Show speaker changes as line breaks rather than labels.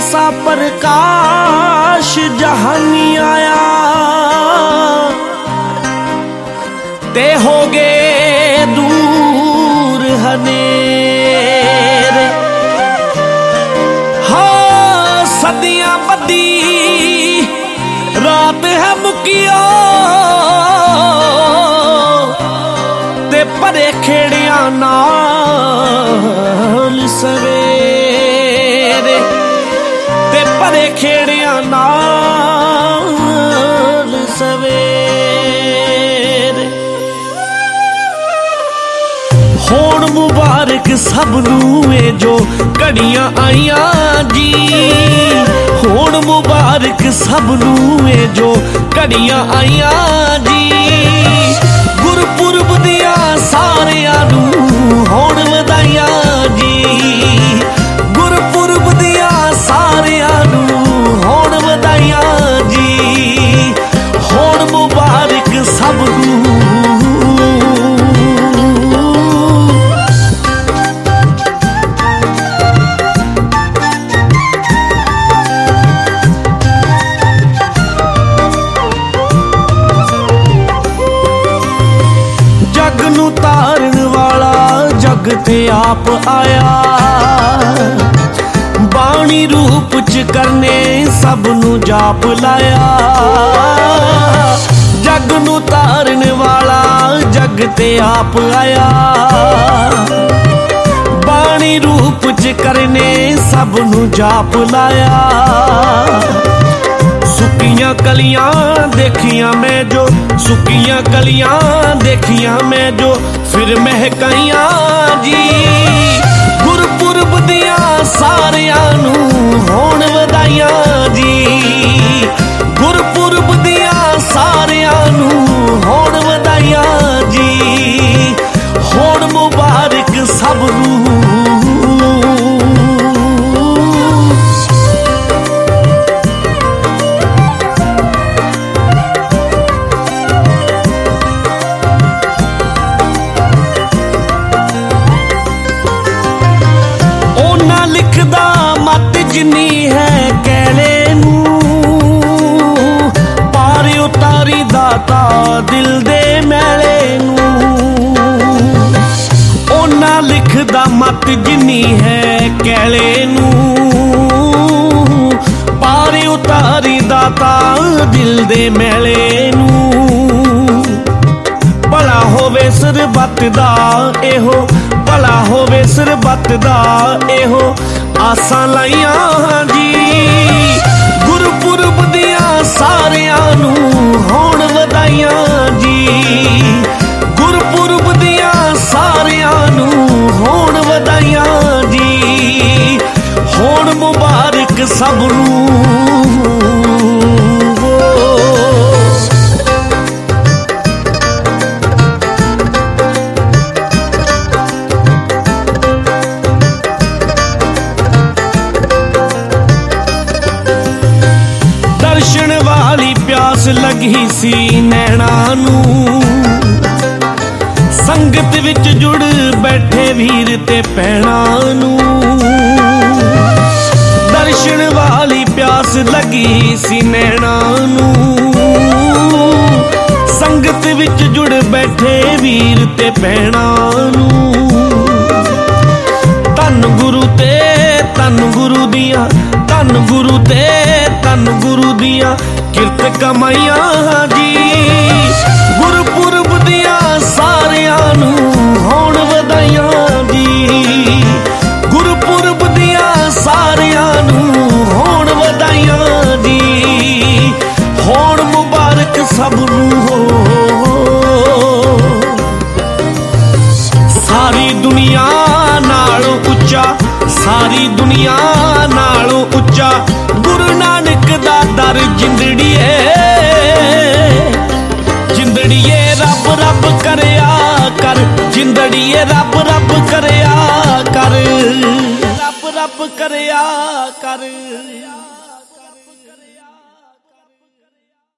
ऐसा प्रकाश जहानी आया ते हो गए दूर हनेरे। हाँ सदियां बदी रात है मुकियो ते परे खेड़िया नाल सवेरे, ते परे खेड़िया नाल सवेरे। होण मुबारक सबनू ए जो घड़ियां आईयां जी, होण मुबारक सबनू ए जो घड़ियां आईयां जी। गुरपुरब दियां सारियां नू होण वधाइयां जी, गुरपुरब दियां सारियां नू होण वधाइयां जी। होण मुबारक सबनू तारण वाला जग ते आप आया, बाणी रूप च करने सब नू जाप लाया। जग नू तारण वाला जग ते आप आया, बाणी रूप च करने सब नू जाप लाया। सुकियां कलियां देखियां मैं जो, सुकियां कलियां देखियां मैं जो फिर महकाइयां जी। गुरपुरब दियां सारियां नू होण वधाइयां जी, गुरपुरब दियां सारियां नू होण वधाइयां जी। होण मुबारक सबनू लिखदा मत जिन्नी है कैले नू, पार उतारी दाता दिल दे मैले नू। ओना लिखदा मत जिन्नी है कैले नू, पार उतारी दाता दिल दे मैले नू। भला होवे सरबत दा एहो, भला होवे सरबत दा एहो आसां लाइयां जी। गुरपुरब दियां सारियां नू होण वधाइयां जी, गुरपुरब दियां सारियां नू होण वधाइयां जी। होण मुबारक सबनू दर्शन वाली प्यास लगी सी नैना नू, संगत विच जुड़ बैठे वीर ते भैणा नू। दर्शन वाली प्यास लगी सी नैना नू, संगत विच जुड़ बैठे वीर ते भैणा नू। धन गुरु ते धन गुरु दियां, धन गुरु ते धन गुरु दियां किरत कमाइयां जी। गुरपुरब दियां सारियां नू होण वधाइयां जी, गुरपुरब दियां सारियां नू होण वधाइयां जी। होण मुबारक सबनू सारी दुनिया नालों उच्चा, सारी दुनिया नालों उच्चा गुरु नानक दा दर जिंदड़ीए। जिंदड़ीए रब रब करया कर, जिंदड़ीए रब रब करया कर, रब रब करया कर।